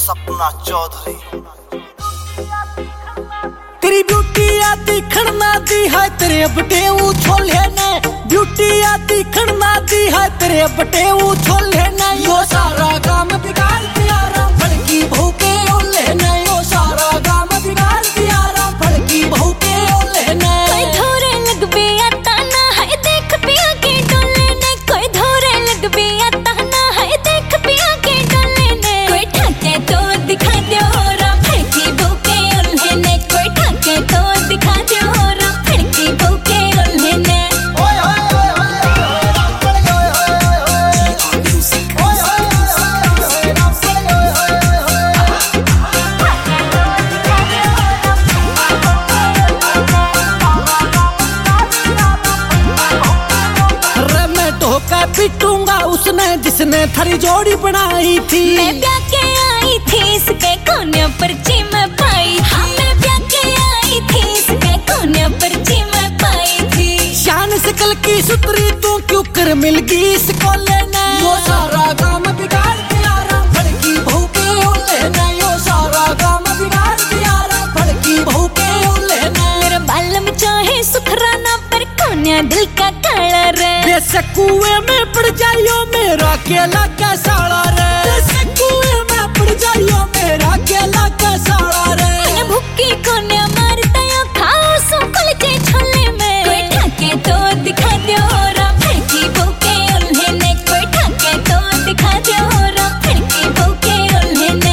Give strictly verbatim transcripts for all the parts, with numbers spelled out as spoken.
सपना चौधरी। तेरी ब्यूटी आती खड़ना दी है तेरे बटेऊ छोले ने, ब्यूटी आती खड़ना दी है तेरे बटेऊ छोले ने। यो सारा काम बिगाड़ दिया राम फड़की बहू के ओले ने, यो सारा काम बिगाड़ दिया राम फड़की बहू के ओले ने। कोई धोरे लग बे आता ना है देख पिया के डोले ने, कोई धोरे लग बे आता ना है देख पिया के डोले ने। कोई ठाके तो दिखा दो राम फड़की बहू के ओले ने, कोई ठाके तो दिखा दो राम फड़की बहू के ओले ने। ओए ओए ओए ओए राम फड़की ओए ओए ओए म्यूजिक ओए ओए ओए राम फड़की ओए ओए ओए। मैं धोखा पीटूंगा उसने जिसने थारी जोड़ी बनाई थी। मैं ब्याह के आई थी इसके कोने पर्ची में पाई, हाँ मैं ब्याह के आई थी इसके कोने पर्ची में पाई थी। शान से कल की सुतरी तू क्यों कर मिल गई इस कोले ने। यो सारा काम बिगाड़ दिया राम फड़की बहू के ओले ने, यो सारा काम बिगाड़ दिया राम फड़की बहू के ओले ने। मेरे बाल में चाहे सुखराना पर कोने दिल का काला रे। बेशक कुएं में पड़ जाइयो मेरा केला का साड़ा रे, बेशक कुएं में पड़ जाइयो मेरा केला का साड़ा रे। मैंने भुक्की कोने मारता यो खाओ सो कुलचे छोले में। कोई ठाके तो दिखा दो राम फड़की बहू के ओले ने, कोई ठाके तो दिखा दो राम फड़की बहू के ओले ने।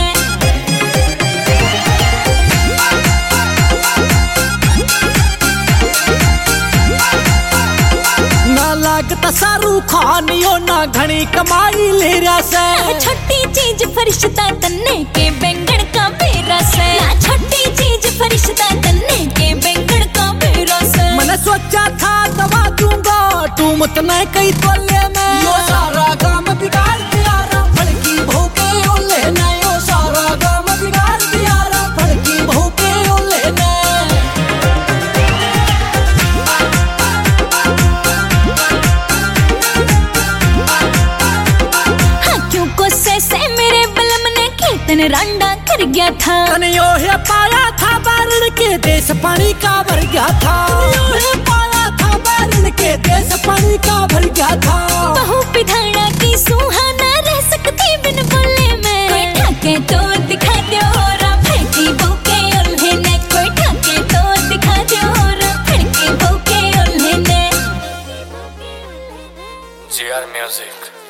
ना लागता शाहरुख खान यो ना घनी कमाई ले रहा से। छोटी चीज फरिश्ता तन्ने के बैंगन का बेरा से, ना छोटी चीज फरिश्ता तन्ने के बैंगन का बेरा से। मैंने सोचा था दवा दूंगा तू मत न कई तोले में। यो सारा काम बिगाड़ दिया राम फड़की बहू के ओले ने, यो सारा काम बिगाड़ दिया राम फड़की बहू के ओले ने। हाँ क्यों गुस्से से मेरे बलम ने कीर्तन रांडा कर गया था। तने यो है पाया था बारण के देश पानी का भर गया था, यो है पाया था बारण के देश पानी का भर गया था। बहू पिधाना की सुहाना रह सकती बिन बोले में। कोई ठाके तो दिखा दो राम फड़की बहू के ओले ने, कोई ठाके तो दिखा दो राम फड़की बहू के ओले ने। G R music.